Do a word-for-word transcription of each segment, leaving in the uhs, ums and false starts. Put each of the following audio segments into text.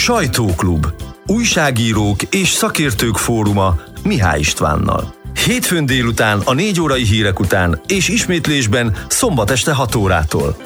Sajtóklub. Újságírók és szakértők fóruma Mihály Istvánnal. Hétfőn délután a négy órai hírek után és ismétlésben szombat este hat órától.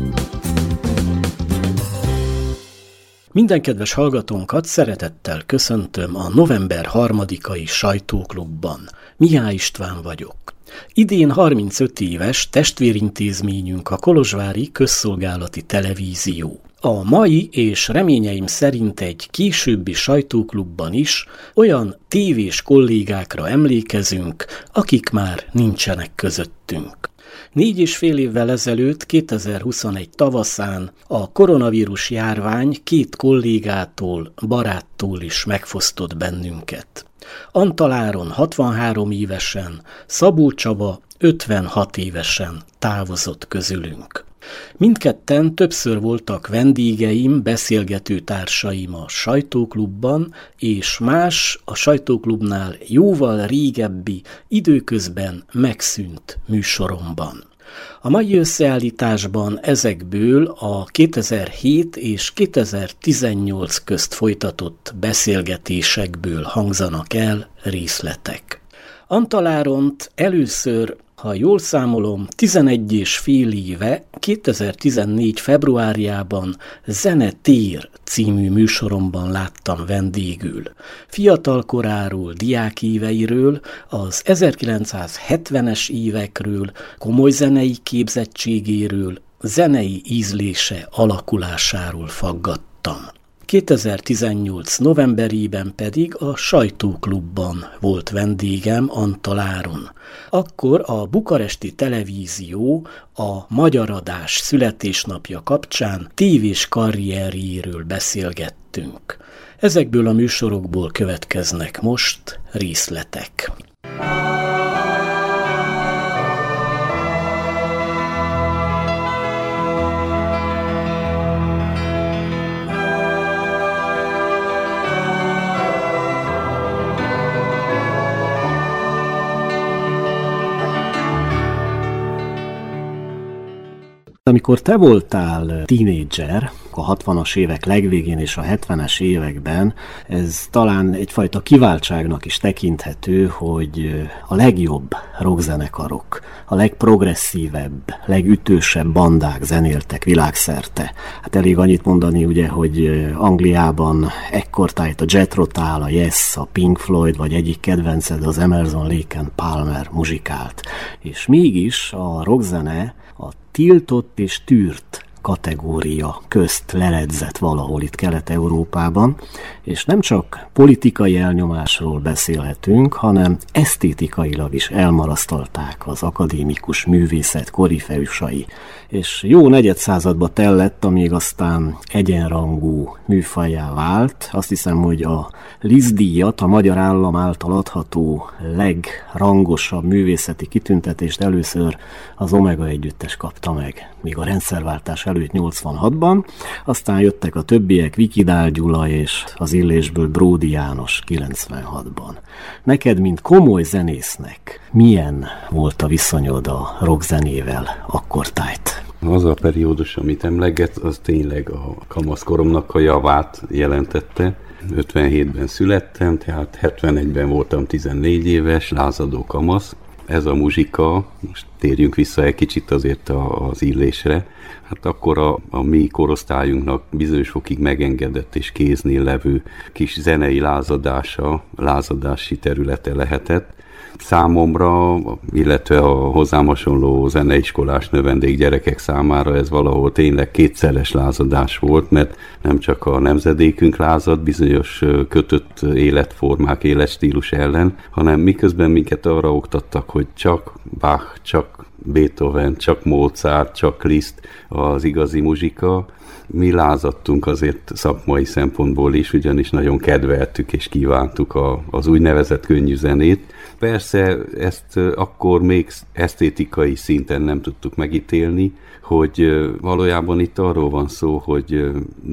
Minden kedves hallgatónkat szeretettel köszöntöm a november harmadikai Sajtóklubban. Mihály István vagyok. Idén harmincöt éves testvérintézményünk a Kolozsvári Közszolgálati Televízió. A mai és reményeim szerint egy későbbi Sajtóklubban is olyan tévés kollégákra emlékezünk, akik már nincsenek közöttünk. Négy és fél évvel ezelőtt, kétezer-huszonegy tavaszán a koronavírus járvány két kollégától, baráttól is megfosztott bennünket. Antal Áron hatvanhárom évesen, Szabó Csaba ötvenhat évesen távozott közülünk. Mindketten többször voltak vendégeim, beszélgető társaim a Sajtóklubban, és más a Sajtóklubnál jóval régebbi, időközben megszűnt műsoromban. A mai összeállításban ezekből a kétezer-hét és kétezer-tizennyolc közt folytatott beszélgetésekből hangzanak el részletek. Antal Áront először, ha jól számolom, tizenegy és fél éve, kétezer-tizennégy februárjában Zenetér című műsoromban láttam vendégül. Fiatal koráról, diákéveiről, az ezerkilencszázhetvenes évekről, komoly zenei képzettségéről, zenei ízlése alakulásáról faggattam. kétezer-tizennyolc novemberében pedig a Sajtóklubban volt vendégem Antal Áron. Akkor a bukaresti televízió a Magyar Adás születésnapja kapcsán tévés karrierjéről beszélgettünk. Ezekből a műsorokból következnek most részletek. Amikor te voltál tínédzser, a hatvanas évek legvégén és a hetvenes években, ez talán egyfajta kiváltságnak is tekinthető, hogy a legjobb rockzenekarok, a legprogresszívebb, legütősebb bandák zenéltek világszerte. Hát elég annyit mondani, ugye, hogy Angliában ekkortájt a Jethro Tull, a Yes, a Pink Floyd, vagy egyik kedvenced az Emerson, Lake and Palmer muzsikált. És mégis a rockzene a tiltott és tűrt kategória közt leledzett valahol itt Kelet-Európában, és nem csak politikai elnyomásról beszélhetünk, hanem esztétikailag is elmarasztalták az akadémikus művészet korifeusai. És jó negyedszázadba tellett, amíg aztán egyenrangú műfajjá vált. Azt hiszem, hogy a Liszt-díjat, a magyar állam által adható legrangosabb művészeti kitüntetést először az Omega együttes kapta meg, míg a rendszerváltás előtt nyolcvanhatban, aztán jöttek a többiek, Vikidál Gyula és az Illésből Bródi János kilencvenhatban. Neked, mint komoly zenésznek, milyen volt a viszonyod a rockzenével akkortájt? Az a periódus, amit emleget, az tényleg a kamaszkoromnak a javát jelentette. ötvenhétben születtem, tehát hetvenegyben voltam tizennégy éves, lázadó kamasz. Ez a muzsika, most térjünk vissza egy kicsit azért az Illésre, hát akkor a, a mi korosztályunknak bizonyos fokig megengedett és kéznél levő kis zenei lázadása, lázadási területe lehetett. Számomra, illetve a hozzám hasonló zeneiskolás növendék gyerekek számára ez valahol tényleg kétszeres lázadás volt, mert nem csak a nemzedékünk lázad bizonyos kötött életformák, életstílus ellen, hanem miközben minket arra oktattak, hogy csak Bach, csak Beethoven, csak Mozart, csak Liszt az igazi muzsika. Mi lázadtunk azért szakmai szempontból is, ugyanis nagyon kedveltük és kívántuk a, az úgynevezett könnyű zenét. Persze ezt akkor még esztétikai szinten nem tudtuk megítélni, hogy valójában itt arról van szó, hogy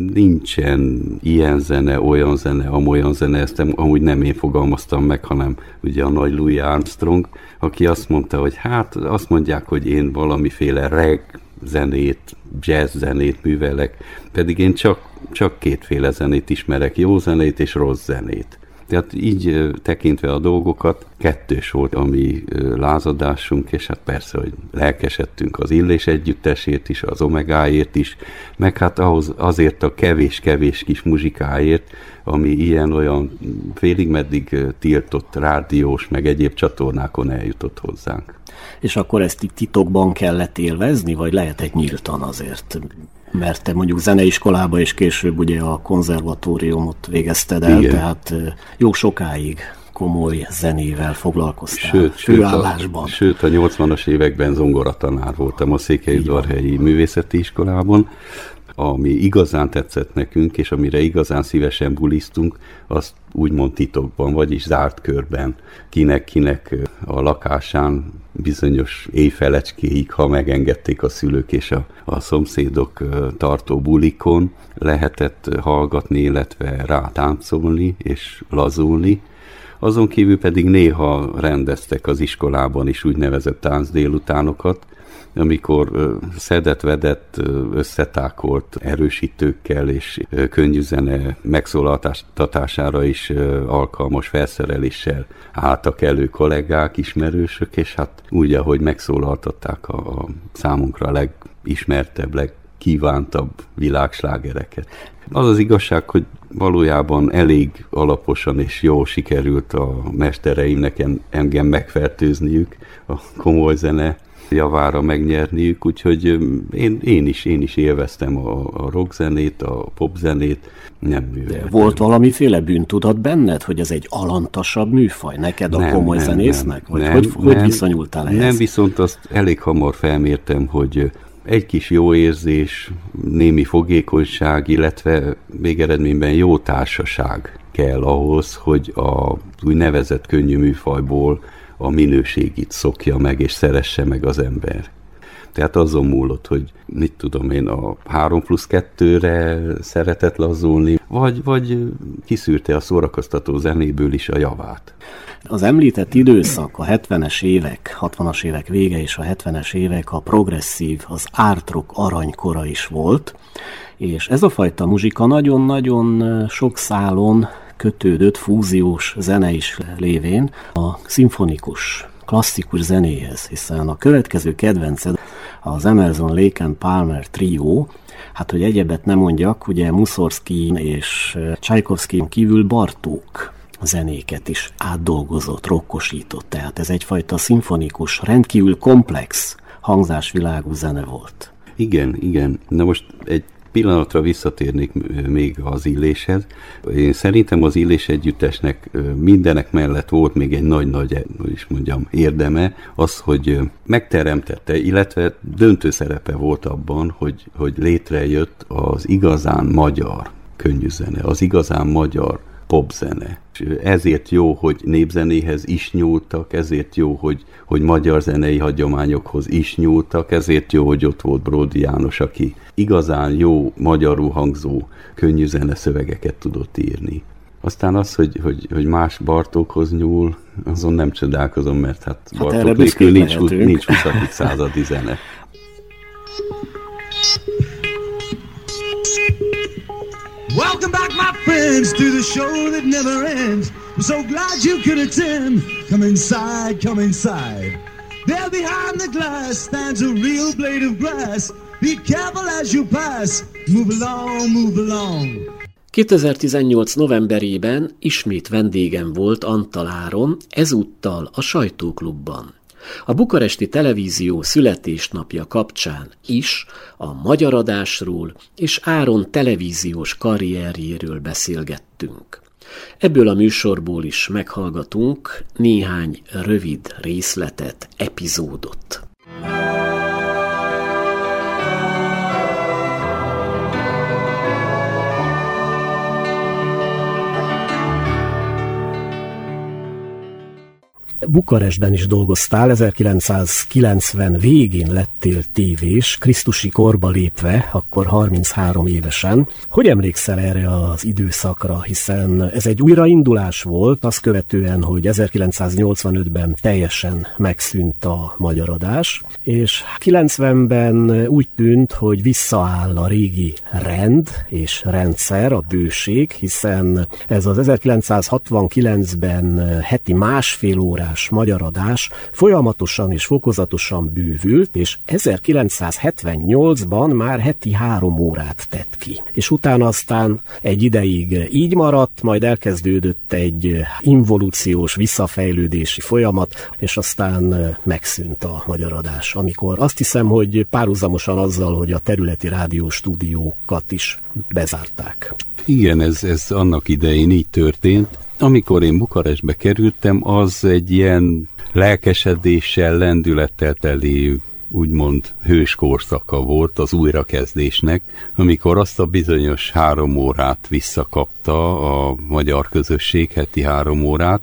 nincsen ilyen zene, olyan zene, amolyan zene, ezt amúgy nem én fogalmaztam meg, hanem ugye a nagy Louis Armstrong, aki azt mondta, hogy hát azt mondják, hogy én valamiféle reg zenét, jazz zenét művelek, pedig én csak, csak kétféle zenét ismerek, jó zenét és rossz zenét. Tehát így tekintve a dolgokat, kettős volt a mi lázadásunk, és hát persze, hogy lelkesedtünk az Illés együttesért is, az Omegáért is, meg hát ahhoz azért a kevés-kevés kis muzsikáért, ami ilyen-olyan félig meddig tiltott rádiós, meg egyéb csatornákon eljutott hozzánk. És akkor ezt itt titokban kellett élvezni, vagy lehetett nyíltan azért? Mert te mondjuk zeneiskolába és később ugye a konzervatóriumot végezted el, igen. Tehát jó sokáig komoly zenével foglalkoztál, sőt, főállásban. Sőt a, sőt, a nyolcvanas években zongoratanár voltam a Székelyudvarhelyi Művészeti Iskolában, ami igazán tetszett nekünk, és amire igazán szívesen bulisztunk, azt úgymond titokban, vagyis zárt körben, kinek-kinek a lakásán bizonyos éjfelecskéig, ha megengedték a szülők és a, a szomszédok tartó bulikon, lehetett hallgatni, illetve rátáncolni és lazulni. Azon kívül pedig néha rendeztek az iskolában is úgynevezett táncdélutánokat, amikor szedett-vedett, összetákolt erősítőkkel és könnyűzene megszólaltatására is alkalmas felszereléssel álltak elő kollégák, ismerősök, és hát úgy, ahogy megszólaltatták a, a számunkra a legismertebb, legkívántabb világslágereket. Az az igazság, hogy valójában elég alaposan és jól sikerült a mestereimnek engem megfertőzniük a komoly zene javára megnyerniük, úgyhogy én, én, is, én is élveztem a, a rockzenét, a popzenét, nem műveltem. Volt valamiféle bűntudat benned, hogy ez egy alantasabb műfaj neked a nem, komoly nem, zenésznek? Vagy nem, hogy, nem, hogy viszonyultál ehhez? Nem, viszont azt elég hamar felmértem, hogy egy kis jó érzés, némi fogékonyság, illetve végeredményben jó társaság kell ahhoz, hogy a úgynevezett könnyű műfajból a minőségét szokja meg, és szeresse meg az ember. Tehát azon múlott, hogy mit tudom én, a három plusz kettőre szeretett lazulni, vagy, vagy kiszűrte a szórakoztató zenéből is a javát. Az említett időszak, a hetvenes évek, hatvanas évek vége és a hetvenes évek a progresszív, az art rock aranykora is volt, és ez a fajta muzsika nagyon-nagyon sok szálon kötődött fúziós zene is lévén a szimfonikus, klasszikus zenéhez, hiszen a következő kedvenced az Emerson, Lake and Palmer trió, hát hogy egyebet nem mondjak, ugye Mussorgsky és Csajkovszky kívül Bartók zenéket is átdolgozott, rokkosított, tehát ez egyfajta szimfonikus, rendkívül komplex hangzásvilágú zene volt. Igen, igen. Na most egy pillanatra visszatérnék még az Illéshez. Én szerintem az Illés együttesnek mindenek mellett volt még egy nagy-nagy, hogy is mondjam, érdeme, az, hogy megteremtette, illetve döntő szerepe volt abban, hogy, hogy létrejött az igazán magyar könnyűzene, az igazán magyar popzene. Ezért jó, hogy népzenéhez is nyúltak, ezért jó, hogy, hogy magyar zenei hagyományokhoz is nyúltak, ezért jó, hogy ott volt Bródi János, aki igazán jó magyarul hangzó könnyű zene szövegeket tudott írni. Aztán az, hogy, hogy, hogy más Bartókhoz nyúl, azon nem csodálkozom, mert hát, hát Bartók nélkül nincs, nincs huszadik századi zene. Welcome back, my friends, to the show that never ends. I'm so glad you could attend. Come inside, come inside. There behind the glass stands a real blade of grass. Be careful as you pass. Move along, move along. kétezer-tizennyolc novemberében ismét vendégem volt Antal Áron, ezúttal a Sajtóklubban. A bukaresti televízió születésnapja kapcsán is a magyar adásról és Áron televíziós karrierjéről beszélgettünk. Ebből a műsorból is meghallgatunk néhány rövid részletet, epizódot. Bukarestben is dolgoztál, ezerkilencszázkilencven végén lettél tévés, krisztusi korba lépve, akkor harminchárom évesen. Hogy emlékszel erre az időszakra, hiszen ez egy újraindulás volt, azt követően, hogy ezerkilencszáznyolcvanötben teljesen megszűnt a magyar adás, és kilencvenben úgy tűnt, hogy visszaáll a régi rend és rendszer, a bőség, hiszen ez az ezerkilencszázhatvankilencben heti másfél órás magyar adás folyamatosan és fokozatosan bővült, és ezerkilencszázhetvennyolcban már heti három órát tett ki. És utána aztán egy ideig így maradt, majd elkezdődött egy involúciós, visszafejlődési folyamat, és aztán megszűnt a magyar adás, amikor azt hiszem, hogy párhuzamosan azzal, hogy a területi rádióstúdiókat is bezárták. Igen, ez, ez annak idején így történt. Amikor én Bukarestbe kerültem, az egy ilyen lelkesedéssel, lendülettel teli, úgymond hős korszaka volt az újrakezdésnek, amikor azt a bizonyos három órát visszakapta a magyar közösség, heti három órát.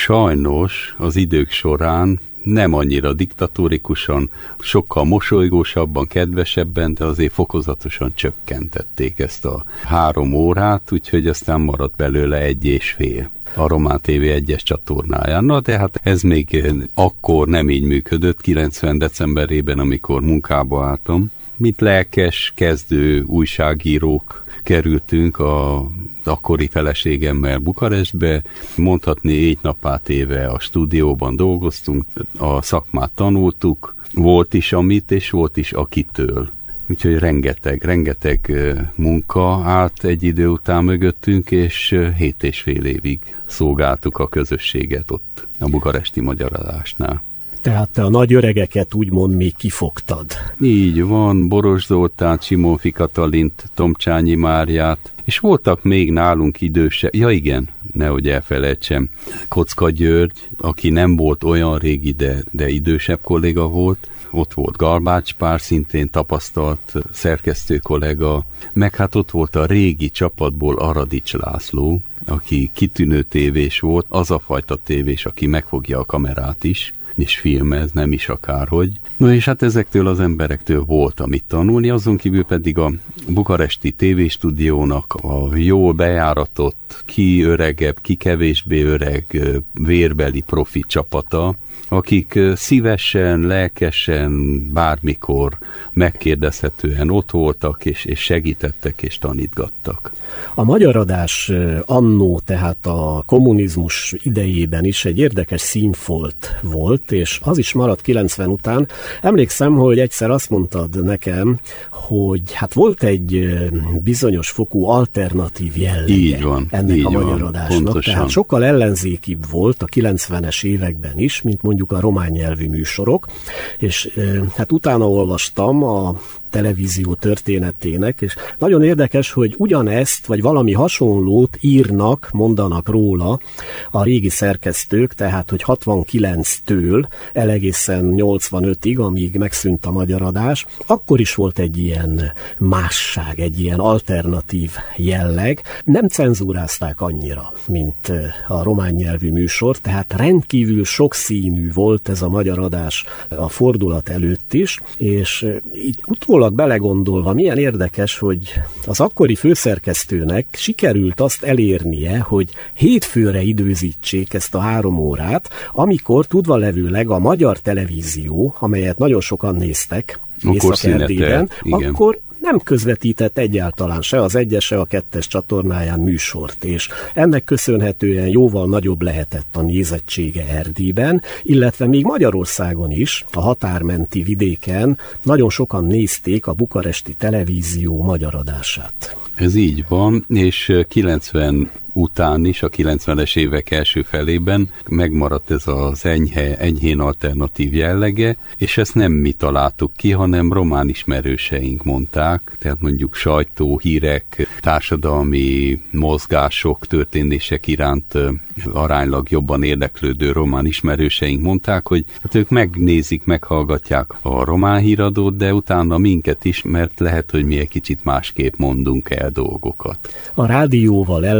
Sajnos az idők során nem annyira diktatórikusan, sokkal mosolygósabban, kedvesebben, de azért fokozatosan csökkentették ezt a három órát, úgyhogy aztán maradt belőle egy és fél a Román té vé egyes csatornáján. Na, de hát ez még akkor nem így működött, kilencven decemberében, amikor munkába álltam. Mint lelkes, kezdő újságírók kerültünk a akkori feleségemmel Bukarestbe, mondhatni éjt napát éve a stúdióban dolgoztunk, a szakmát tanultuk, volt is amit, és volt is akitől. Úgyhogy rengeteg, rengeteg munka állt egy idő után mögöttünk, és hét és fél évig szolgáltuk a közösséget ott a bukaresti magyar adásnál. Tehát te a nagy öregeket úgymond még kifogtad. Így van, Boros Zoltán, Simonfi Katalint, Tomcsányi Máriát, és voltak még nálunk idősebb, ja igen, nehogy elfelejtsem, Kocka György, aki nem volt olyan régi, de, de idősebb kolléga volt, ott volt Galbács Pál, szintén tapasztalt szerkesztő kollega, meg hát ott volt a régi csapatból Aradics László, aki kitűnő tévés volt, az a fajta tévés, aki megfogja a kamerát is, és filmez, nem is akárhogy. No és hát ezektől az emberektől volt amit tanulni, azon kívül pedig a bukaresti tévéstúdiónak a jól bejáratott, ki öregebb, ki kevésbé öreg vérbeli profi csapata, akik szívesen, lelkesen, bármikor megkérdezhetően ott voltak, és, és segítettek, és tanítgattak. A magyar adás annó, tehát a kommunizmus idejében is egy érdekes színfolt volt, és az is maradt kilencven után. Emlékszem, hogy egyszer azt mondtad nekem, hogy hát volt egy bizonyos fokú alternatív jellege így van, ennek így a magyar van, adásnak, pontosan. Tehát sokkal ellenzékibb volt a kilencvenes években is, mint mondjuk a román nyelvű műsorok, és hát utána olvastam a televízió történetének, és nagyon érdekes, hogy ugyanezt, vagy valami hasonlót írnak, mondanak róla a régi szerkesztők, tehát, hogy hatvankilenctől egészen nyolcvanötig, amíg megszűnt a magyar adás, akkor is volt egy ilyen másság, egy ilyen alternatív jelleg. Nem cenzúrázták annyira, mint a román nyelvű műsor, tehát rendkívül sokszínű volt ez a magyar adás a fordulat előtt is, és így utólag belegondolva, milyen érdekes, hogy az akkori főszerkesztőnek sikerült azt elérnie, hogy hétfőre időzítsék ezt a három órát, amikor tudva levőleg a magyar televízió, amelyet nagyon sokan néztek Észak-Erdélyben, akkor nem közvetített egyáltalán se az egyes, se a kettes csatornáján műsort, és ennek köszönhetően jóval nagyobb lehetett a nézettsége Erdélyben, illetve még Magyarországon is, a határmenti vidéken nagyon sokan nézték a bukaresti televízió magyar adását. Ez így van, és kilencven után is, a kilencvenes évek első felében megmaradt ez az enyhe, enyhén alternatív jellege, és ezt nem mi találtuk ki, hanem román ismerőseink mondták, tehát mondjuk sajtó, hírek, társadalmi mozgások, történések iránt aránylag jobban érdeklődő román ismerőseink mondták, hogy hát ők megnézik, meghallgatják a román híradót, de utána minket is, mert lehet, hogy mi egy kicsit másképp mondunk el dolgokat. A rádióval ellentétben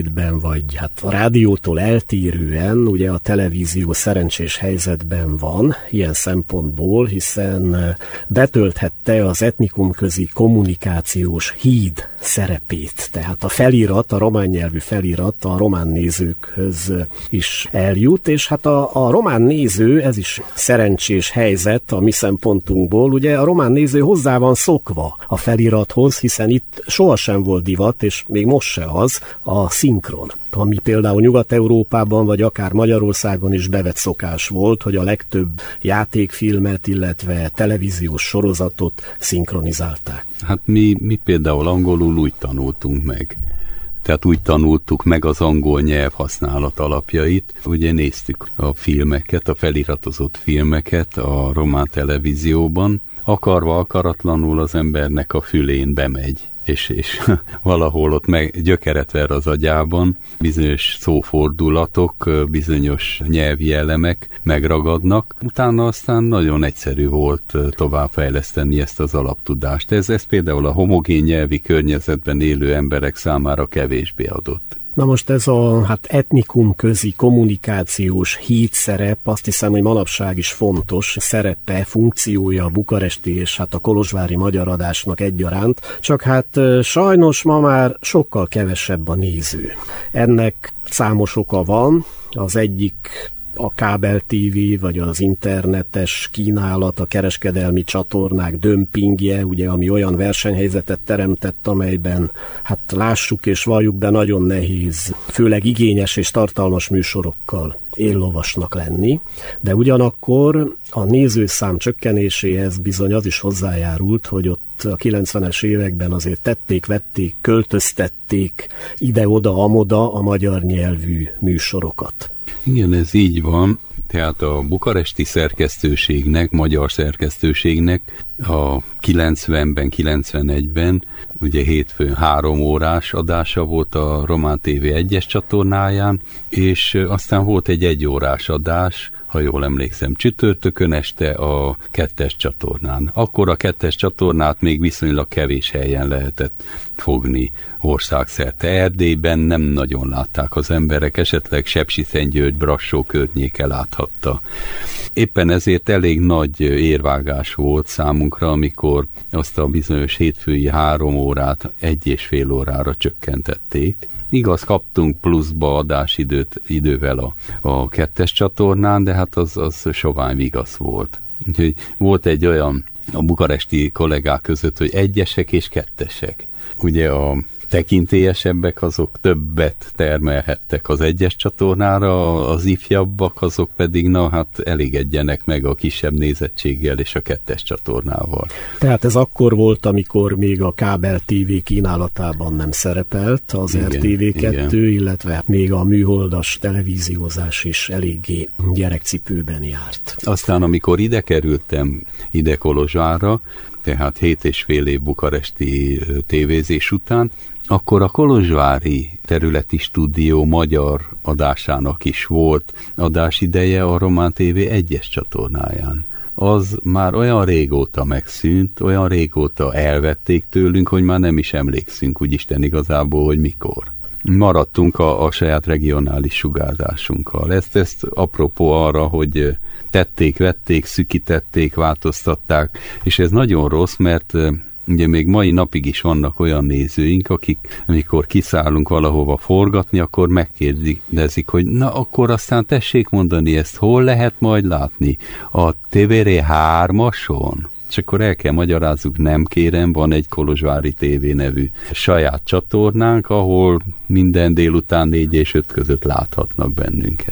helyzetben, vagy hát a rádiótól eltérően, ugye a televízió szerencsés helyzetben van ilyen szempontból, hiszen betölthette az etnikumközi kommunikációs híd szerepét. Tehát a felirat, a román nyelvű felirat a román nézőkhöz is eljut, és hát a, a román néző, ez is szerencsés helyzet a mi szempontunkból, ugye a román néző hozzá van szokva a felirathoz, hiszen itt sohasem volt divat, és még most se az, a szinkron. Ami például Nyugat-Európában, vagy akár Magyarországon is bevett szokás volt, hogy a legtöbb játékfilmet, illetve televíziós sorozatot szinkronizálták. Hát mi, mi például angolul úgy tanultunk meg. Tehát úgy tanultuk meg az angol nyelv használat alapjait. Ugye néztük a filmeket, a feliratozott filmeket a román televízióban. Akarva, akaratlanul az embernek a fülén bemegy. És, és valahol ott meg gyökeret ver az agyában, bizonyos szófordulatok, bizonyos nyelvi elemek megragadnak. Utána aztán nagyon egyszerű volt továbbfejleszteni ezt az alaptudást. Ez, ez például a homogén nyelvi környezetben élő emberek számára kevésbé adott. Na most ez a hát etnikum közi kommunikációs hídszerep, azt hiszem, hogy manapság is fontos szerepe, funkciója a bukaresti és hát a kolozsvári magyar adásnak egyaránt, csak hát sajnos ma már sokkal kevesebb a néző. Ennek számos oka van, az egyik a kábel tévé, vagy az internetes kínálat, a kereskedelmi csatornák dömpingje, ugye, ami olyan versenyhelyzetet teremtett, amelyben, hát lássuk és valljuk be, nagyon nehéz, főleg igényes és tartalmas műsorokkal éllovasnak lenni, de ugyanakkor a nézőszám csökkenéséhez bizony az is hozzájárult, hogy ott a kilencvenes években azért tették, vették, költöztették ide-oda, amoda a magyar nyelvű műsorokat. Igen, ez így van. Tehát a bukaresti szerkesztőségnek, magyar szerkesztőségnek a kilencvenben, kilencvenegyben, ugye hétfőn három órás adása volt a Román té vé egyes csatornáján, és aztán volt egy egyórás adás, ha jól emlékszem, csütörtökön este a kettes csatornán. Akkor a kettes csatornát még viszonylag kevés helyen lehetett fogni országszerte. Erdélyben nem nagyon látták az emberek, esetleg Sepsiszentgyörgy, Brassó környéke láthatta. Éppen ezért elég nagy érvágás volt számunkra, amikor azt a bizonyos hétfői három órát egy és fél órára csökkentették. Igaz, kaptunk pluszba adásidőt idővel a, a kettes csatornán, de hát az, az sovány vigasz volt. Úgyhogy volt egy olyan a bukaresti kollégák között, hogy egyesek és kettesek. Ugye a tekintélyesebbek azok többet termelhettek az egyes csatornára, az ifjabbak azok pedig na hát elégedjenek meg a kisebb nézettséggel és a kettes csatornával. Tehát ez akkor volt, amikor még a kábel tévé kínálatában nem szerepelt az igen, er té vé kettő, igen. Illetve még a műholdas televíziózás is eléggé gyerekcipőben járt. Aztán amikor ide kerültem, ide Kolozsvárra, tehát hét és fél év bukaresti tévézés után, akkor a kolozsvári területi stúdió magyar adásának is volt adásideje a Román té vé egyes csatornáján. Az már olyan régóta megszűnt, olyan régóta elvették tőlünk, hogy már nem is emlékszünk úgy Isten igazából, hogy mikor. Maradtunk a, a saját regionális sugárzásunkkal. Ezt, ezt apropó arra, hogy tették, vették, szükítették, változtatták, és ez nagyon rossz, mert ugye még mai napig is vannak olyan nézőink, akik amikor kiszállunk valahova forgatni, akkor megkérdezik, hogy na akkor aztán tessék mondani ezt, hol lehet majd látni? A té vé er hármason? És akkor el kell magyarázzuk, nem kérem, van egy Kolozsvári té vé nevű saját csatornánk, ahol minden délután négy és öt között láthatnak bennünket.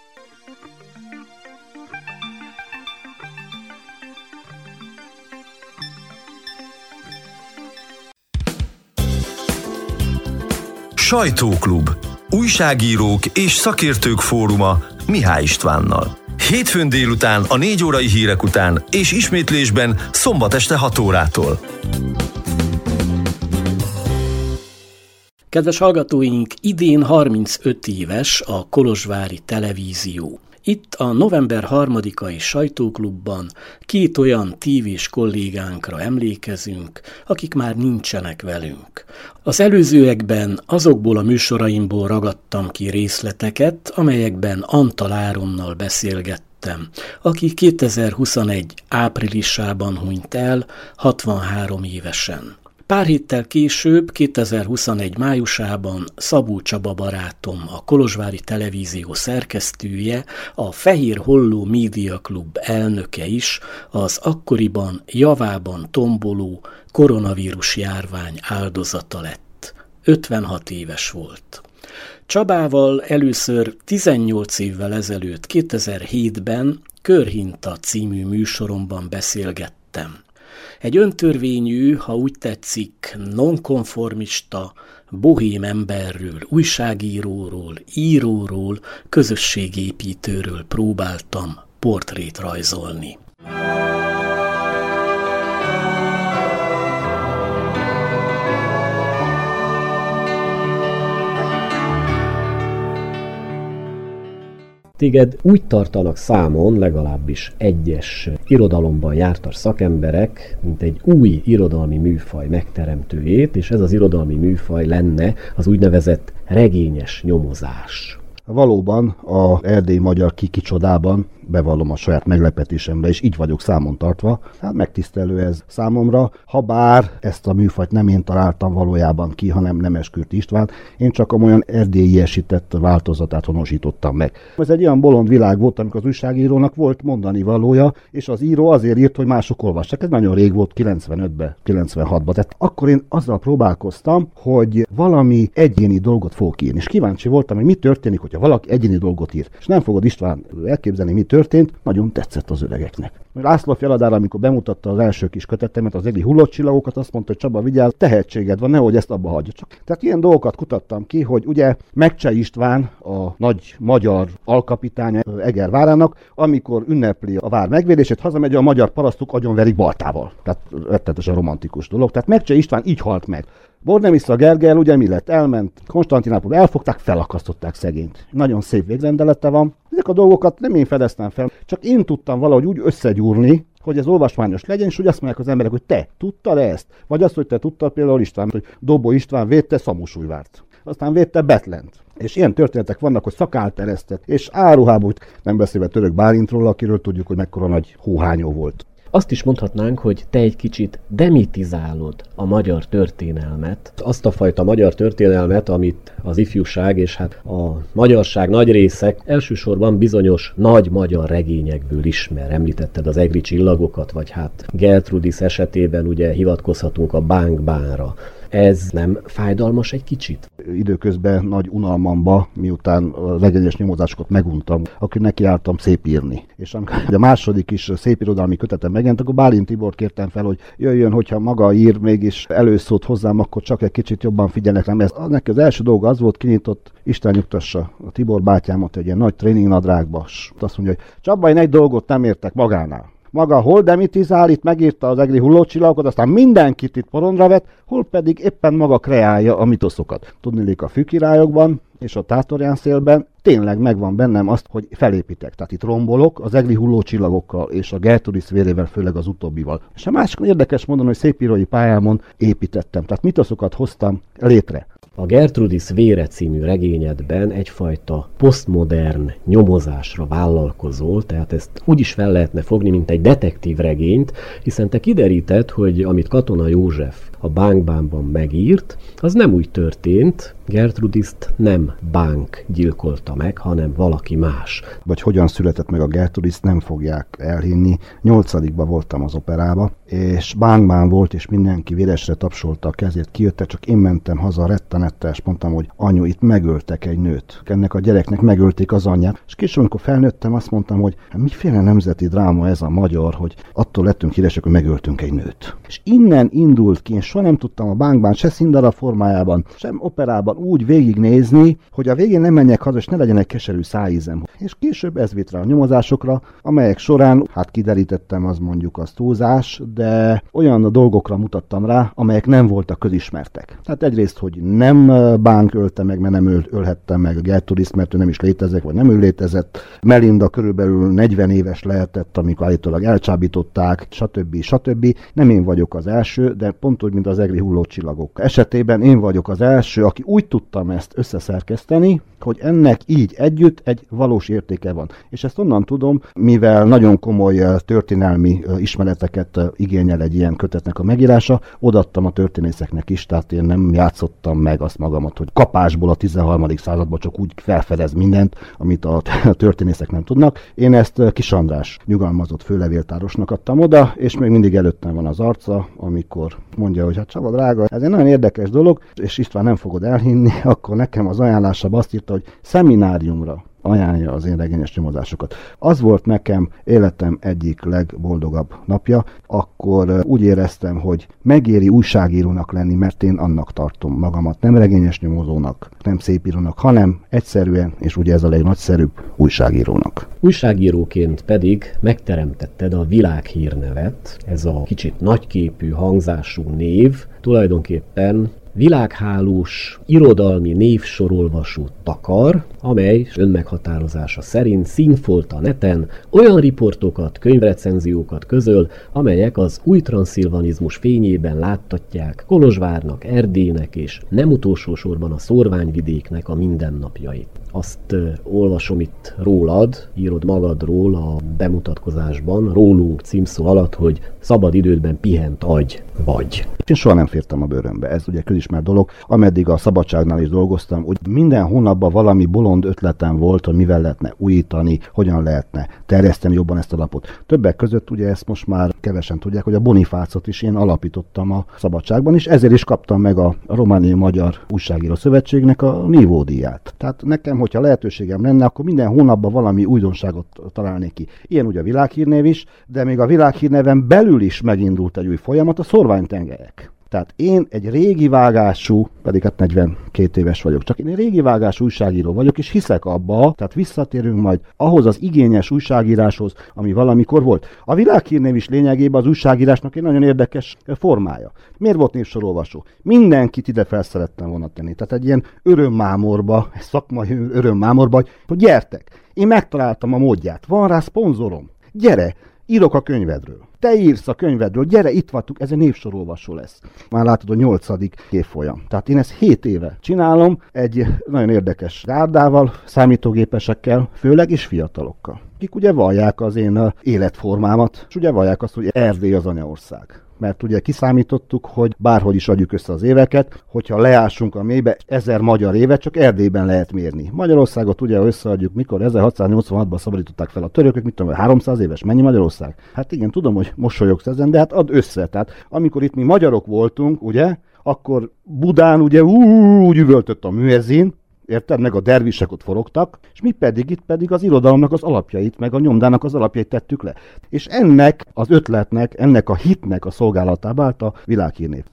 Sajtóklub. Újságírók és szakértők fóruma Mihály Istvánnal. Hétfőn délután a négy órai hírek után és ismétlésben szombat este hat órától. Kedves hallgatóink, idén harmincöt éves a Kolozsvári Televízió. Itt a november harmadikai sajtóklubban két olyan tévés kollégánkra emlékezünk, akik már nincsenek velünk. Az előzőekben azokból a műsoraimból ragadtam ki részleteket, amelyekben Antal Áronnal beszélgettem, aki kétezer-huszonegy áprilisában hunyt el, hatvanhárom évesen. Pár héttel később, kétezer-huszonegy májusában Szabó Csaba barátom, a Kolozsvári Televízió szerkesztője, a Fehér Holló Média Klub elnöke is az akkoriban javában tomboló koronavírus járvány áldozata lett. ötvenhat éves volt. Csabával először tizennyolc évvel ezelőtt, kétezer-hétben Körhinta című műsoromban beszélgettem. Egy öntörvényű, ha úgy tetszik, nonkonformista, bohém emberről, újságíróról, íróról, közösségépítőről próbáltam portrét rajzolni. Téged úgy tartanak számon, legalábbis egyes irodalomban jártas szakemberek, mint egy új irodalmi műfaj megteremtőjét, és ez az irodalmi műfaj lenne az úgynevezett regényes nyomozás. Valóban a erdélyi magyar kikicsodában, bevallom a saját meglepetésemre, és így vagyok számon tartva. Hát megtisztelő ez számomra, ha bár ezt a műfajt nem én találtam valójában ki, hanem Nemeskürt István, én csak olyan erdélyiesített változatát honosítottam meg. Ez egy olyan bolond világ volt, amikor az újságírónak volt mondani valója, és az író azért írt, hogy mások olvassák. Ez nagyon rég volt, kilencvenötben, kilencvenhatban. Tehát akkor én azzal próbálkoztam, hogy valami egyéni dolgot fogok írni. És kíváncsi voltam, hogy mi történik, hogyha valaki egyéni dolgot ír. És nem fogod, István, elképzelni, mi történt, nagyon tetszett az öregeknek. László Fjaladár, amikor bemutatta az első kis kötetemet, az egri hullott csillagokat, azt mondta, hogy Csaba, vigyázz, tehetséged van, nehogy ezt abba hagyja. Csak. Tehát ilyen dolgokat kutattam ki, hogy ugye Megcsei István, a nagy magyar alkapitánya Egervárának, amikor ünnepli a vár megvédését, hazamegy, a magyar parasztok agyonverik baltával. Tehát rettenetesen romantikus dolog. Tehát Megcsei István így halt meg. Bornemisza Gergely ugye mi lett? Elment Konstantinápolyba, elfogták, felakasztották szegényt. Nagyon szép végrendelete van. Ezek a dolgokat nem én fedeztem fel, csak én tudtam valahogy úgy összegyúrni, hogy ez olvasmányos legyen, és úgy azt mondják az emberek, hogy te tudtad ezt? Vagy azt, hogy te tudtad például István, hogy Dobó István védte Szamosújvárt. Aztán védte Betlent. És ilyen történetek vannak, hogy szakált eresztett, és áruhából, nem beszélve Török Bálintról, akiről tudjuk, hogy mekkora nagy hóhányó volt. Azt is mondhatnánk, hogy te egy kicsit demitizálod a magyar történelmet, azt a fajta magyar történelmet, amit az ifjúság és hát a magyarság nagy része elsősorban bizonyos nagy magyar regényekből ismer. Említetted az egri csillagokat, vagy hát Gertrudis esetében ugye hivatkozhatunk a Bánk-Bánra. Ez nem fájdalmas egy kicsit? Időközben nagy unalmamba, miután a regényes nyomozásokat meguntam, akkor nekiálltam szép írni. És amikor a második is szép irodalmi kötetem megjelent, akkor Bálint Tibort kértem fel, hogy jöjjön, hogyha maga ír, mégis előszót hozzám, akkor csak egy kicsit jobban figyelnek rám. Ez, neki az első dolga az volt, kinyitott, Isten nyugtassa a Tibor bátyámat egy ilyen nagy tréningnadrágba. Azt mondja, hogy Csaba, én egy dolgot nem értek magánál. Maga hol demitizál, itt megírta az egri hullócsillagokat, aztán mindenkit itt porondra vet, hol pedig éppen maga kreálja a mitoszokat. Tudniillik a Fűkirályokban és a Tátorján szélben tényleg megvan bennem azt, hogy felépítek. Tehát itt rombolok az egri hullócsillagokkal és a Gertrudis vérével, főleg az utóbbival. És a másik érdekes mondani, hogy szépírói pályámon építettem. Tehát mitoszokat hoztam létre. A Gertrudis vére című regényedben egyfajta posztmodern nyomozásra vállalkozol, tehát ezt úgy is fel lehetne fogni, mint egy detektív regényt, hiszen te kideríted, hogy amit Katona József a Bánk-Bánban megírt, az nem úgy történt, Gertrudist nem Bánk gyilkolta meg, hanem valaki más. Vagy hogyan született meg a Gertrudis, nem fogják elhinni. Nyolcadikban voltam az operába, és Bánk-Bán volt, és mindenki véresre tapsolta a kezét, kijöttek, csak én mentem haza rettenettel, és mondtam, hogy anyu, itt megöltek egy nőt. Ennek a gyereknek megölték az anyját. És később, amikor felnőttem, azt mondtam, hogy miféle nemzeti dráma ez a magyar, hogy attól lettünk híresek, hogy megöltünk egy nőt. És innen indult ki, én soha nem tudtam a Bánk-Bán se színdarab formájában, sem operában úgy végignézni, hogy a végén nem menjek haza, és ne legyen egy keserű szájízem. És később ez vitt rá a nyomozásokra, amelyek során, hát kiderítettem, az mondjuk az túlzás, de de olyan dolgokra mutattam rá, amelyek nem voltak közismertek. Tehát egyrészt, hogy nem Bank ölte meg, mert nem öl, ölhette meg Gertrudis, mert ő nem is létezett, vagy nem ő létezett. Melinda körülbelül negyven éves lehetett, amikor állítólag elcsábították, stb. stb. Nem én vagyok az első, de pont úgy, mint az egri hullócsillagok esetében én vagyok az első, aki úgy tudtam ezt összeszerkeszteni, hogy ennek így együtt egy valós értéke van. És ezt onnan tudom, mivel nagyon komoly történelmi ismereteket igényel egy ilyen kötetnek a megírása, odaadtam a történészeknek is, tehát én nem játszottam meg azt magamat, hogy kapásból a tizenharmadik században csak úgy felfedez mindent, amit a történészek nem tudnak. Én ezt Kis András nyugalmazott főlevéltárosnak adtam oda, és még mindig előttem van az arca, amikor mondja, hogy hát Csaba drága, ez egy nagyon érdekes dolog, és István nem fogod elhinni, akkor nekem az ajánlásában azt írta, hogy szemináriumra ajánlja az én regényes nyomozásokat. Az volt nekem életem egyik legboldogabb napja, akkor úgy éreztem, hogy megéri újságírónak lenni, mert én annak tartom magamat, nem regényes nyomozónak, nem szépírónak, hanem egyszerűen, és ugye ez a legnagyszerűbb, újságírónak. Újságíróként pedig megteremtetted a világhírnevet, ez a kicsit nagyképű hangzású név, tulajdonképpen világhálós irodalmi névsorolvasó takar, amely önmeghatározása szerint színfolt a neten olyan riportokat, könyvrecenziókat közöl, amelyek az új transzilvanizmus fényében láttatják Kolozsvárnak, Erdélynek és nem utolsó sorban a szórványvidéknek a mindennapjait. Azt uh, olvasom itt rólad, írod magadról a bemutatkozásban, rólunk címszó alatt, hogy szabad idődben pihent agy vagy. Én soha nem fértem a bőrömbe, ez ugye közismert dolog. Ameddig a Szabadságnál is dolgoztam, úgy minden hónapban valami bolond ötletem volt, hogy mivel lehetne újítani, hogyan lehetne terjeszteni jobban ezt a lapot. Többek között ugye ezt most már kevesen tudják, hogy a Bonifácot is én alapítottam a Szabadságban, és ezért is kaptam meg a Romániai Magyar Újságíró Szövetségnek a nívódíját. Tehát nekem, hogyha lehetőségem lenne, akkor minden hónapban valami újdonságot találnék ki. Ilyen ugye a világhírnév is, de még a világhírneven belül is megindult egy új folyamat, a szórványtengerek. Tehát én egy régi vágású, pedig hát negyvenkét éves vagyok, csak én egy régi vágású újságíró vagyok, és hiszek abba, tehát visszatérünk majd ahhoz az igényes újságíráshoz, ami valamikor volt. A világhírnév is lényegében az újságírásnak egy nagyon érdekes formája. Miért volt névsorolvasó? Mindenkit ide fel szerettem volna tenni. Tehát egy ilyen örömmámorba, egy szakmai örömmámorba, hogy gyertek, én megtaláltam a módját, van rá szponzorom, gyere, írok a könyvedről. Te írsz a könyvedről, gyere, itt vagyunk, ez egy névsorolvasó lesz. Már látod, a nyolcadik évfolyam. Tehát én ezt hét éve csinálom, egy nagyon érdekes gárdával, számítógépesekkel, főleg és fiatalokkal. Akik ugye vallják az én életformámat, és ugye vallják azt, hogy Erdély az anyaország. Mert ugye kiszámítottuk, hogy bárhogy is adjuk össze az éveket, hogyha leássunk a mélybe, ezer magyar évet csak Erdélyben lehet mérni. Magyarországot ugye összeadjuk, mikor ezerhatszáznyolcvanhatban szabadították fel a törökök, mit tudom, háromszáz éves, mennyi Magyarország? Hát igen, tudom, hogy mosolyogsz ezen, de hát add össze. Tehát amikor itt mi magyarok voltunk, ugye, akkor Budán ugye ú, úgy üvöltött a müezzin, érted? Meg a dervisek ott forogtak, és mi pedig itt pedig az irodalomnak az alapjait, meg a nyomdának az alapjait tettük le. És ennek az ötletnek, ennek a hitnek a szolgálatába állt a világhírnév.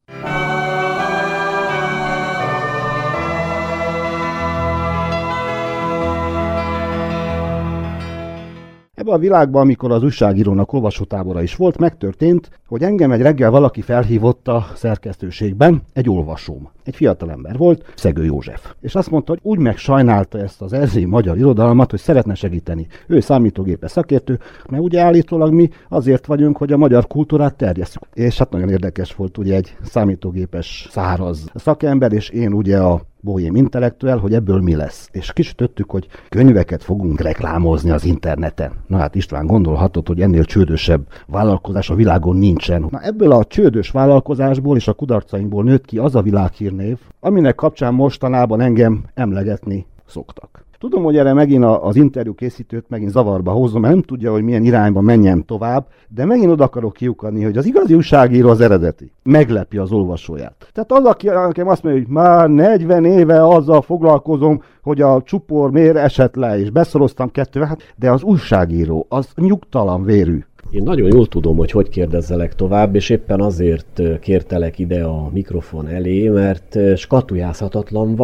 Ebben a világban, amikor az újságírónak olvasótábora is volt, megtörtént, hogy engem egy reggel valaki felhívott a szerkesztőségben, egy olvasóm. Egy fiatalember volt, Szegő József. És azt mondta, hogy úgy megsajnálta ezt az erdélyi magyar irodalmat, hogy szeretne segíteni. Ő számítógépes szakértő, mert ugye állítólag mi azért vagyunk, hogy a magyar kultúrát terjesszük. És hát nagyon érdekes volt ugye egy számítógépes száraz szakember, és én ugye a bohém intellektuel, hogy ebből mi lesz. És kisütöttük, hogy könyveket fogunk reklámozni az interneten. Na hát István, gondolhatod, hogy ennél csődösebb vállalkozás a világon nincsen. Na ebből a csődös vállalkozásból és a kudarcainkból nőtt ki az a világhírnév, aminek kapcsán mostanában engem emlegetni szoktak. Tudom, hogy erre megint az interjú készítőt megint zavarba hozom, mert nem tudja, hogy milyen irányba menjen tovább, de megint oda akarok kiukadni, hogy az igazi újságíró az eredeti. Meglepi az olvasóját. Tehát az, aki nekem azt mondja, hogy már negyven éve azzal foglalkozom, hogy a csupor miért esett le, és beszoroztam kettővel, hát, de az újságíró, az nyugtalan vérű. Én nagyon jól tudom, hogy hogy kérdezzelek tovább, és éppen azért kértelek ide a mikrofon elé, mert skatujázhatatlan vagy.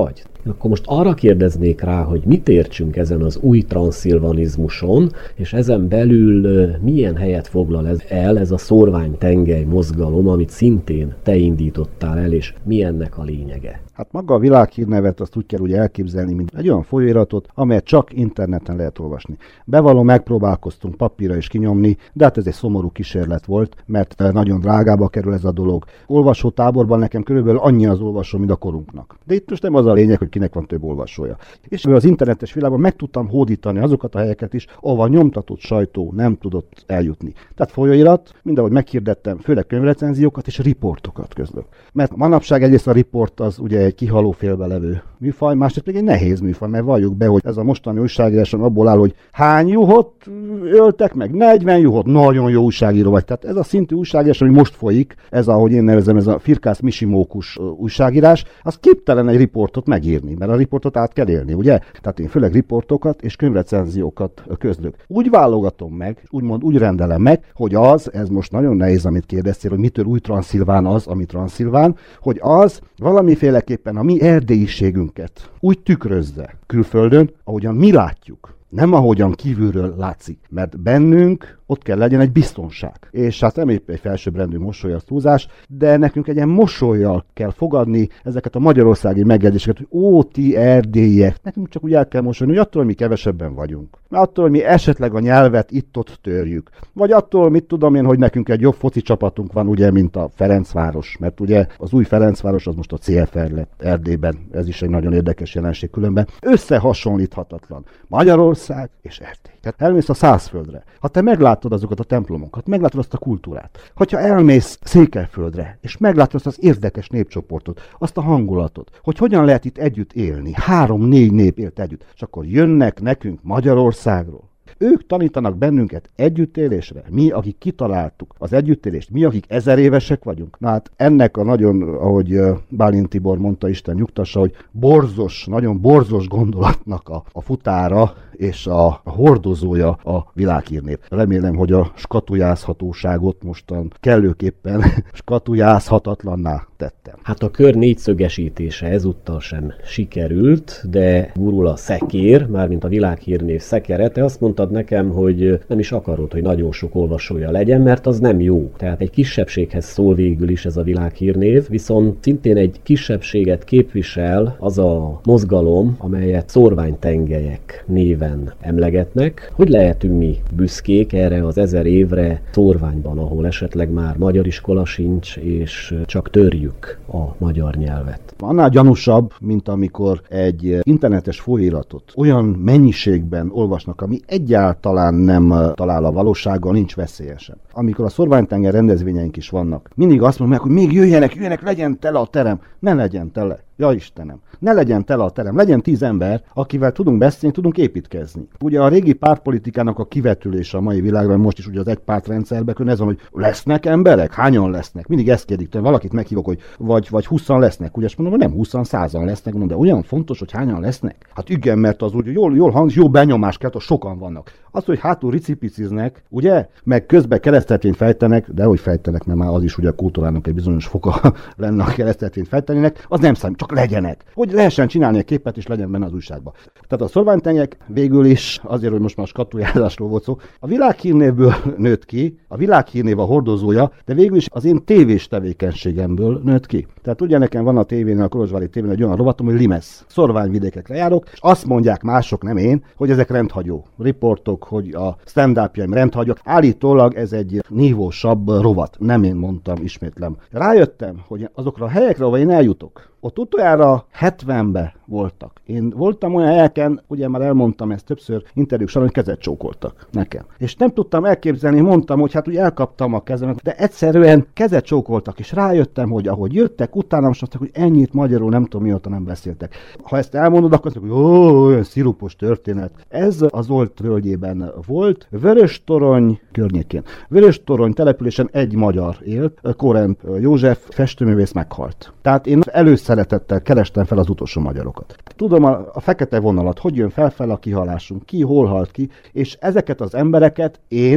Akkor most arra kérdeznék rá, hogy mit értsünk ezen az új transzilvanizmuson, és ezen belül milyen helyet foglal ez el ez a szórványtengely mozgalom, amit szintén te indítottál el, és mi ennek a lényege? Hát maga a világhírnevet azt úgy kell ugye elképzelni, mint egy olyan folyóiratot, amelyet csak interneten lehet olvasni. Bevallom, megpróbálkoztunk papírra is kinyomni, de hát ez egy szomorú kísérlet volt, mert nagyon drágába kerül ez a dolog. Olvasótáborban nekem körülbelül annyi az olvasó, mint a korunknak. De itt most nem az a lényeg, hogy kinek van több olvasója. És az internetes világban meg tudtam hódítani azokat a helyeket is, ahol a nyomtatott sajtó nem tudott eljutni. Tehát folyóirat, mindahogy meghirdettem, főleg könyvrecenziókat és riportokat közlök. Mert manapság egyrészt a riport az ugye egy kihaló félbelevő műfaj, másrészt pedig egy nehéz műfaj, mert valljuk be, hogy ez a mostani újságíráson abból áll, hogy hány juhot öltek meg, negyven juhot, nagyon jó újságíró vagy. Tehát ez a szintű újságírás, ami most folyik, ez ahogy én nevezem, ez a firkász misimókus újságírás, az képtelen egy riportot megírni, mert a riportot át kell élni, ugye? Tehát én főleg riportokat és könyvrecenziókat közlök. Úgy válogatom meg, úgymond úgy rendelem meg, hogy az, ez most nagyon nehéz, amit kérdeztél, hogy mitől új Transzilván az, ami Transzilván, hogy az valamiféleképpen a mi erdélyiségünket úgy tükrözze külföldön, ahogyan mi látjuk. Nem ahogyan kívülről látszik, mert bennünk ott kell legyen egy biztonság. És hát nem épp egy felsőbbrendű mosoly az túlzás, de nekünk egy ilyen mosollyal kell fogadni ezeket a magyarországi megjegyzéseket, hogy ó, ti erdélyiek, nekünk csak úgy el kell mosolni, hogy attól, hogy mi kevesebben vagyunk. Attól, hogy mi esetleg a nyelvet itt-ott törjük. Vagy attól, mit tudom én, hogy nekünk egy jobb foci csapatunk van, ugye, mint a Ferencváros, mert ugye az új Ferencváros az most a cé ef er lett Erdélyben, ez is egy nagyon érdekes jelenség különben. Összehasonlíthatatlan. Magyarország és Erdély. Tehát elmész a Szászföldre. Ha te meglátod azokat a templomokat, meglátod azt a kultúrát. Hogyha elmész Székelyföldre, és meglátod azt az érdekes népcsoportot, azt a hangulatot, hogy hogyan lehet itt együtt élni, három-négy nép élt együtt, és akkor jönnek nekünk Magyarországról. Ők tanítanak bennünket együttélésre, mi, akik kitaláltuk az együttélést, mi, akik ezer évesek vagyunk. Na hát ennek a nagyon, ahogy Bálint Tibor mondta, Isten nyugtassa, hogy borzos, nagyon borzos gondolatnak a, a futára és a hordozója a világhírnév. Remélem, hogy a skatujázhatóságot mostan kellőképpen skatujázhatatlanná tettem. Hát a kör négyszögesítése ezúttal sem sikerült, de gurul a szekér, mármint a világhírnév szekere. Te azt mondtad nekem, hogy nem is akarod, hogy nagyon sok olvasója legyen, mert az nem jó. Tehát egy kisebbséghez szól végül is ez a világhírnév, viszont szintén egy kisebbséget képvisel az a mozgalom, amelyet szórványtengelyek néven emlegetnek. Hogy lehetünk mi büszkék erre az ezer évre szórványban, ahol esetleg már magyar iskola sincs, és csak törjük a magyar nyelvet? Annál gyanúsabb, mint amikor egy internetes folyóiratot olyan mennyiségben olvasnak, ami egyáltalán nem talál a valósággal, nincs veszélyesen. Amikor a szórványtenger rendezvényeink is vannak, mindig azt mondják, hogy még jöjjenek, jöjjenek, legyen tele a terem. Ne legyen tele. Ja Istenem, ne legyen tele a terem, legyen tíz ember, akivel tudunk beszélni, tudunk építkezni. Ugye a régi pártpolitikának a kivetülése a mai világban, most is ugye az egypártrendszerben, ez van, hogy lesznek emberek? Hányan lesznek? Mindig ezt kérdik tőle, valakit meghívok, hogy vagy, vagy húszan lesznek. Ugye azt mondom, hogy nem húszan, százan lesznek, mondom, de olyan fontos, hogy hányan lesznek? Hát igen, mert az úgy jól, jól hangzik, jó benyomás kell, hogy sokan vannak. Az, hogy hátul ricipiciznek, ugye, meg közben keresztetvényt fejtenek, de hogy fejtenek, mert már az is ugye a kultúrának egy bizonyos foka lenne a keresztetvényt fejtenének, az nem számít, csak legyenek. Hogy lehessen csinálni egy képet, és legyen benne az újságban. Tehát a szórványtengelyek végül is, azért, hogy most már skatujázásról volt szó, a világhírnévből nőtt ki, a világhírnév a hordozója, de végül is az én tévés tevékenységemből nőtt ki. Tehát ugye nekem van a tévénél, a Kolozsvári tévén egy olyan rovatom, hogy Limesz. Szórványvidékekre járok, és azt mondják mások, nem én, hogy ezek rendhagyó riportok, hogy a stand-upjaim rendhagyók. Állítólag ez egy nívósabb rovat. Nem én mondtam, ismétlem. Rájöttem, hogy azokra a helyekre, ahol én eljutok, ott utoljára hetvenbe voltak. Én voltam olyan helyeken, ugye már elmondtam ezt többször interjúk során, hogy kezet csókoltak nekem. És nem tudtam elképzelni, mondtam, hogy hát úgy elkaptam a kezemet, de egyszerűen kezet csókoltak, és rájöttem, hogy ahogy jöttek, utána most mondták, hogy ennyit magyarul nem tudom mióta nem beszéltek. Ha ezt elmondod, akkor azt mondjuk, hogy ó, olyan szirupos történet. Ez az Olt völgyében volt, Vöröstorony környékén. Vöröstorony településen egy magyar élt, Korent József festőművész meghalt. Tehát én előszeretettel kerestem fel az utolsó magyarokat. Tudom a, a fekete vonalat, hogy jön felfel a kihalásunk, ki hol halt ki, és ezeket az embereket én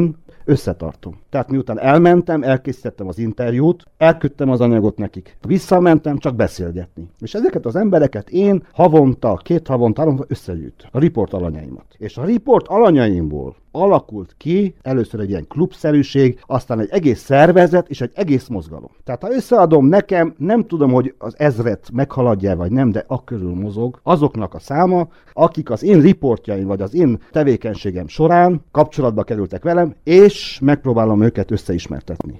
összetartom. Tehát miután elmentem, elkészítettem az interjút, elküldtem az anyagot nekik. Visszamentem csak beszélgetni. És ezeket az embereket én havonta, két havonta, havonta összegyűjt. A riport alanyaimat. És a riport alanyaimból alakult ki először egy ilyen klubszerűség, aztán egy egész szervezet és egy egész mozgalom. Tehát ha összeadom nekem, nem tudom, hogy az ezret meghaladja vagy nem, de akkörül mozog azoknak a száma, akik az én riportjaim vagy az én tevékenységem során kapcsolatba kerültek velem, és megpróbálom őket összeismertetni.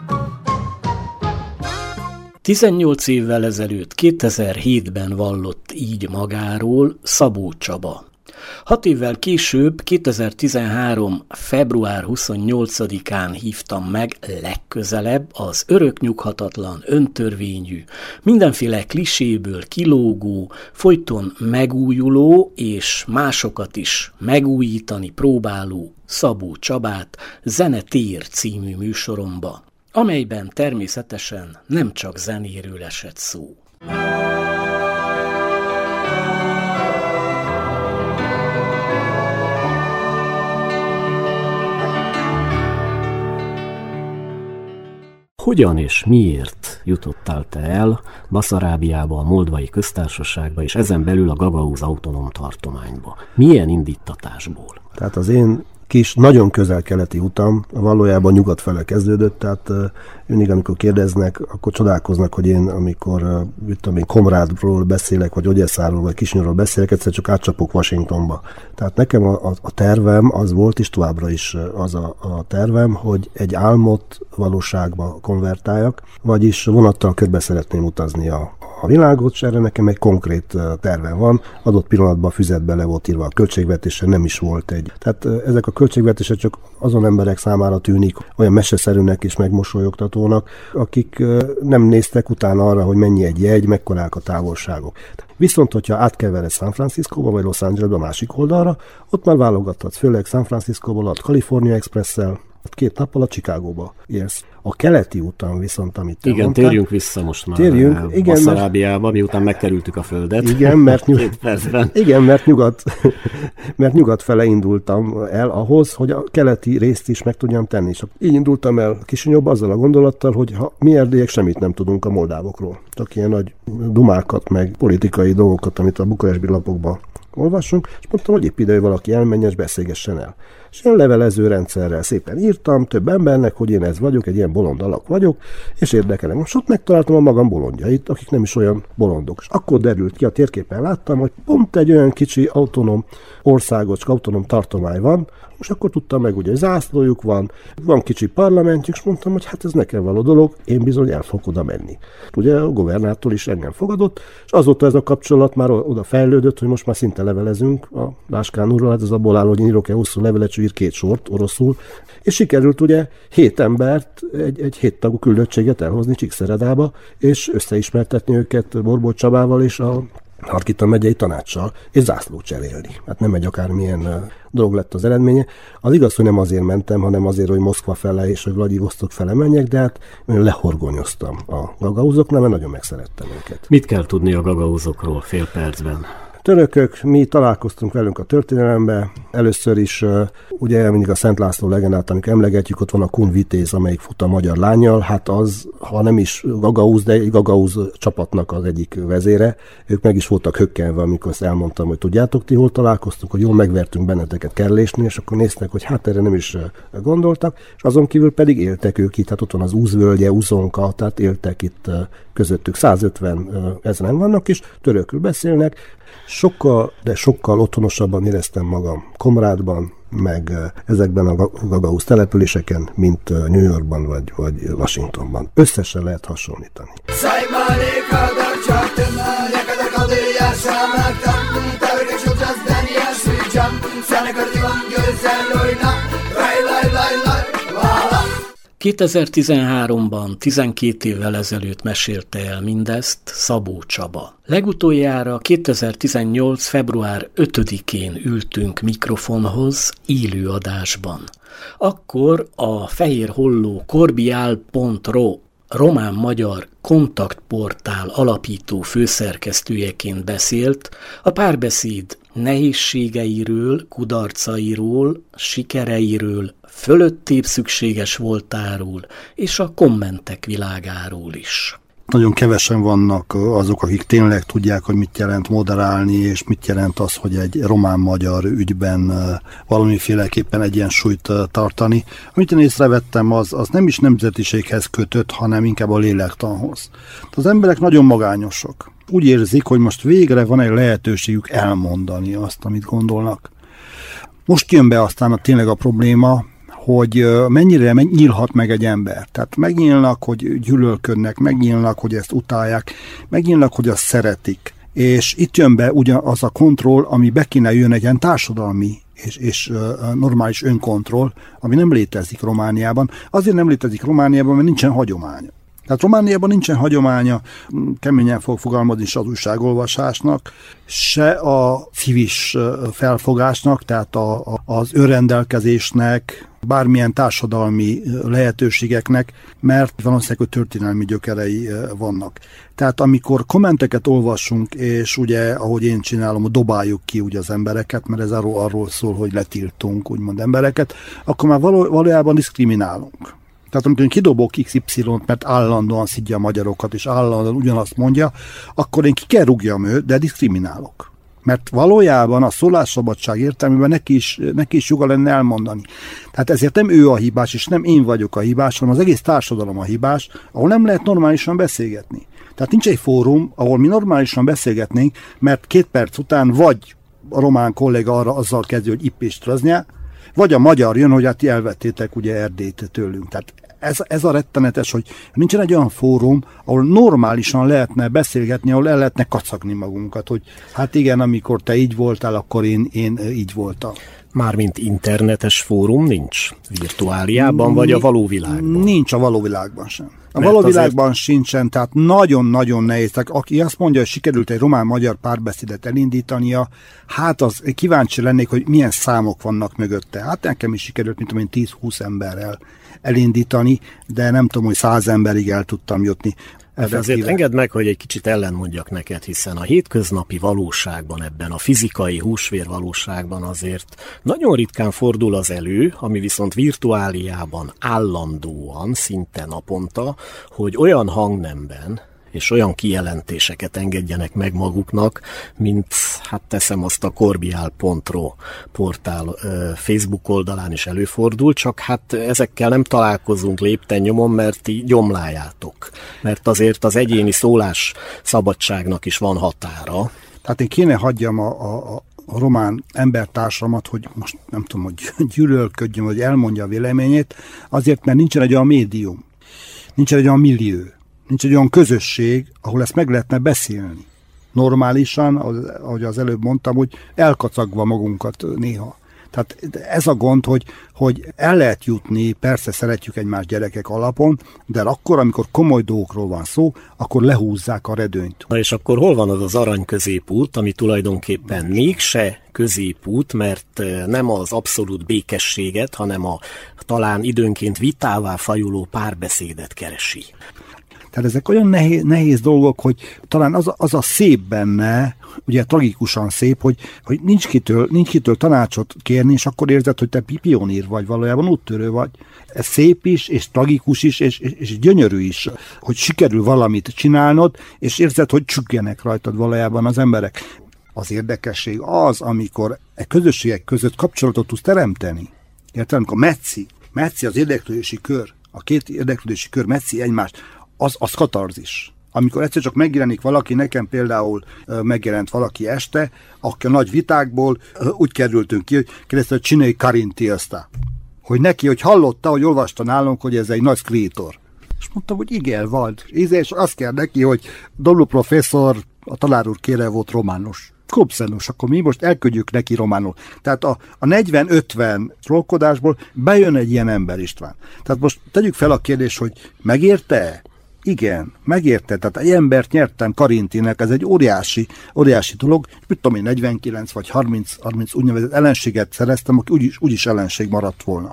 tizennyolc évvel ezelőtt, kétezer-hétben vallott így magáról Szabó Csaba. Hat évvel később, kétezer-tizenhárom. február huszonnyolcadikán hívtam meg legközelebb az öröknyughatatlan, öntörvényű, mindenféle kliséből kilógó, folyton megújuló és másokat is megújítani próbáló Szabó Csabát Zenetér című műsoromba, amelyben természetesen nem csak zenéről esett szó. Hogyan és miért jutottál te el Baszarábiába, a Moldvai Köztársaságba, és ezen belül a Gagauz autonóm tartományba? Milyen indítatásból? Tehát az én kis, nagyon közel-keleti utam valójában nyugat fele kezdődött, tehát mindig, amikor kérdeznek, akkor csodálkoznak, hogy én, amikor mit tudom én, Komrádról beszélek, vagy Odesszáról, vagy Kisnyúról beszélek, egyszer csak átcsapok Washingtonba. Tehát nekem a, a, a tervem az volt, és továbbra is az a, a tervem, hogy egy álmot valóságba konvertáljak, vagyis vonattal körbe szeretném utazni a a világot, és erre nekem egy konkrét tervem van. Adott pillanatban a füzetbe le volt írva a költségvetésre, nem is volt egy. Tehát ezek a költségvetések csak azon emberek számára tűnik olyan meseszerűnek és megmosolyogtatónak, akik nem néztek utána arra, hogy mennyi egy jegy, mekkorák a távolságok. Viszont, hogyha átkeveredsz San Franciscóba vagy Los Angelesbe a másik oldalra, ott már válogathatsz, főleg San Franciscóból a California Expresszel, két nappal a Chicagóba érsz. A keleti úton viszont, amit te Igen, mondtál, térjünk vissza most már térjünk, igen, Baszarábiába, mert, miután megkerültük a földet. Igen, mert, nyug... igen, mert, nyugat, mert nyugat fele indultam el ahhoz, hogy a keleti részt is meg tudjam tenni. És így indultam el Kisinyóba azzal a gondolattal, hogy ha mi erdélyek semmit nem tudunk a moldávokról. Csak ilyen nagy dumákat, meg politikai dolgokat, amit a bukaresti lapokban olvassunk, és mondtam, hogy épp ide, hogy valaki elmenjen, és beszélgessen el. És én levelező rendszerrel szépen írtam több embernek, hogy én ez vagyok, egy ilyen bolond alak vagyok, és érdekelem. Most ott megtaláltam a magam bolondjait, akik nem is olyan bolondok. És akkor derült ki, a térképen láttam, hogy pont egy olyan kicsi autonóm országos, autonóm tartomány van, és akkor tudtam meg, ugye zászlójuk van, van kicsi parlamentjük, és mondtam, hogy hát ez nekem való dolog, én bizony el fogok oda menni. Ugye a governátor is engem fogadott, és azóta ez a kapcsolat már oda fejlődött, hogy most már szinte levelezünk a Láskán úrral, hát ez abból áll, hogy én írok-e hosszú levelet, ír két sort oroszul, és sikerült ugye hét embert, egy, egy hét tagú küldöttséget elhozni Csíkszeredába, és összeismertetni őket Borbó Csabával és a Harkita megyei tanácssal, és zászlót cserélni. Hát nem egy akármilyen uh, dolog lett az eredménye. Az igaz, hogy nem azért mentem, hanem azért, hogy Moszkva fele és hogy Vladivostok fele menjek, de hát lehorgonyoztam a gagauzoknál, mert nagyon megszerettem őket. Mit kell tudni a gagauzokról fél percben? Törökök, mi találkoztunk velünk a történelembe. Először is uh, ugye mindig a Szent László legendát, amikor emlegetjük, ott van a Kun Vitéz, amelyik fut a magyar lánnyal. Hát az, ha nem is gagauz, de egy gagauz csapatnak az egyik vezére. Ők meg is voltak hökkenve, amikor azt elmondtam, hogy tudjátok, ti hol találkoztunk, hogy jól megvertünk benneteket Kerlésnél, és akkor néztek, hogy hát erre nem is gondoltak, és azon kívül pedig éltek ők itt, hát ott van az Úzvölgye, Uzonka, tehát éltek itt uh, közöttük. százötven uh, ezeren vannak, és törökül beszélnek. Sokkal, de sokkal otthonosabban éreztem magam Komrádban, meg ezekben a gagauz településeken, mint New Yorkban vagy, vagy Washingtonban. Összesen lehet hasonlítani. kétezer-tizenháromban, tizenkét évvel ezelőtt mesélte el mindezt Szabó Csaba. Legutoljára kétezer-tizennyolc. február ötödikén ültünk mikrofonhoz élő adásban. Akkor a Fehér Holló korbiál pont ro román-magyar kontaktportál alapító főszerkesztőjeként beszélt a párbeszéd nehézségeiről, kudarcairól, sikereiről, fölöttébb szükséges voltáról, és a kommentek világáról is. Nagyon kevesen vannak azok, akik tényleg tudják, hogy mit jelent moderálni, és mit jelent az, hogy egy román-magyar ügyben valamiféleképpen egyensúlyt tartani. Amit én észrevettem, az, az nem is nemzetiséghez kötött, hanem inkább a lélektanhoz. Az emberek nagyon magányosak. Úgy érzik, hogy most végre van egy lehetőségük elmondani azt, amit gondolnak. Most jön be aztán a, tényleg a probléma, hogy mennyire nyílhat meg egy ember. Tehát megnyílnak, hogy gyűlölködnek, megnyílnak, hogy ezt utálják, megnyílnak, hogy azt szeretik. És itt jön be ugyanaz a kontroll, ami be kéne jön egy ilyen társadalmi és, és normális önkontroll, ami nem létezik Romániában. Azért nem létezik Romániában, mert nincsen hagyománya. Tehát Romániában nincsen hagyománya, keményen fog fogalmazni is az újságolvasásnak, se a civis felfogásnak, tehát a, a, az önrendelkezésnek, bármilyen társadalmi lehetőségeknek, mert valószínűleg, hogy történelmi gyökerei vannak. Tehát amikor kommenteket olvasunk, és ugye, ahogy én csinálom, dobáljuk ki ugye az embereket, mert ez arról, arról szól, hogy letiltunk úgymond embereket, akkor már való, valójában diszkriminálunk. Tehát amikor én kidobok iksz ipszilont, mert állandóan szidja a magyarokat, és állandóan ugyanazt mondja, akkor én ki kell rúgjam őt, de diszkriminálok. Mert valójában a szólásszabadság értelmében neki is, neki is joga lenne elmondani. Tehát ezért nem ő a hibás, és nem én vagyok a hibás, hanem az egész társadalom a hibás, ahol nem lehet normálisan beszélgetni. Tehát nincs egy fórum, ahol mi normálisan beszélgetnénk, mert két perc után vagy a román kolléga arra azzal kezdő, hogy ippéströznie, vagy a magyar jön, hogy hát ti elvettétek ugye Erdélyt tőlünk. Tehát ez, ez a rettenetes, hogy nincsen egy olyan fórum, ahol normálisan lehetne beszélgetni, ahol el lehetne kacagni magunkat, hogy hát igen, amikor te így voltál, akkor én, én így voltam. Mármint internetes fórum nincs virtuáliában, vagy a való világban? Nincs a való világban sem. A való világban azért... sincsen, tehát nagyon-nagyon nehéz. Tehát aki azt mondja, hogy sikerült egy román-magyar párbeszédet elindítania, hát az kíváncsi lennék, hogy milyen számok vannak mögötte. Hát nekem is sikerült, mint tudom én, tíz-húsz emberrel elindítani, de nem tudom, hogy száz emberig el tudtam jutni. De azért engedd meg, hogy egy kicsit ellenmondjak neked, hiszen a hétköznapi valóságban, ebben a fizikai húsvér valóságban azért nagyon ritkán fordul az elő, ami viszont virtuáliában állandóan, szinte naponta, hogy olyan hangnemben és olyan kijelentéseket engedjenek meg maguknak, mint, hát teszem azt, a korbiál pont ro portál Facebook oldalán is előfordul, csak hát ezekkel nem találkozunk lépten nyomon, mert ti gyomláljátok. Mert azért az egyéni szólás szabadságnak is van határa. Tehát én kéne hagyjam a, a, a román embertársamat, hogy most nem tudom, hogy gyűlölködjön, vagy elmondja a véleményét, azért, mert nincsen egy olyan médium, nincsen egy olyan millió, nincs egy olyan közösség, ahol ezt meg lehetne beszélni. Normálisan, ahogy az előbb mondtam, hogy elkacagva magunkat néha. Tehát ez a gond, hogy, hogy el lehet jutni, persze szeretjük egymás gyerekek alapon, de akkor, amikor komoly dolgokról van szó, akkor lehúzzák a redőnyt. Na és akkor hol van az az arany középút, ami tulajdonképpen mégse középút, mert nem az abszolút békességet, hanem a talán időnként vitává fajuló párbeszédet keresi. Tehát ezek olyan nehéz, nehéz dolgok, hogy talán az a, az a szép benne, ugye tragikusan szép, hogy, hogy nincs, kitől, nincs kitől tanácsot kérni, és akkor érzed, hogy te pionír vagy, valójában úttörő vagy. Ez szép is, és tragikus is, és, és, és gyönyörű is, hogy sikerül valamit csinálnod, és érzed, hogy csüggyenek rajtad valójában az emberek. Az érdekesség az, amikor e közösségek között kapcsolatot tudsz teremteni. Érted? Amikor metszi, metszi az érdeklődési kör, a két érdeklődési kör metszi egymást, az, az katarzis. Amikor egyszer csak megjelenik valaki, nekem például megjelent valaki este, aki a nagy vitákból úgy kerültünk ki, hogy kérdezte, hogy csinálj Karinti aztán. Hogy neki, hogy hallotta, hogy olvasta nálunk, hogy ez egy nagy szkrítor. És mondtam, hogy igen, van. És azt kell neki, hogy Domnul professzor, a tanár úr kére volt románus. Kopszenus, akkor mi most elküldjük neki románul. Tehát a, a negyven-ötven trollkodásból bejön egy ilyen ember, István. Tehát most tegyük fel a kérdést, hogy megérte? Igen, megérte. Tehát egy embert nyertem Karintinek, ez egy óriási, óriási dolog. Mit tudom én, negyvenkilenc vagy harminc, harminc úgynevezett ellenséget szereztem, aki úgyis, úgyis ellenség maradt volna.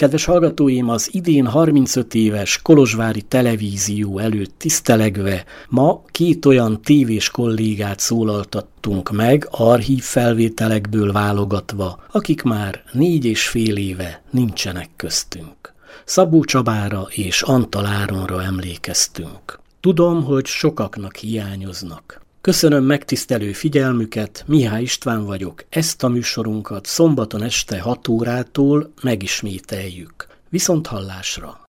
Kedves hallgatóim, az idén harmincöt éves kolozsvári televízió előtt tisztelegve ma két olyan tévés kollégát szólaltattunk meg, archív felvételekből válogatva, akik már négy és fél éve nincsenek köztünk. Szabó Csabára és Antal Áronra emlékeztünk. Tudom, hogy sokaknak hiányoznak. Köszönöm megtisztelő figyelmüket, Mihály István vagyok. Ezt a műsorunkat szombaton este hat órától megismételjük. Viszont hallásra!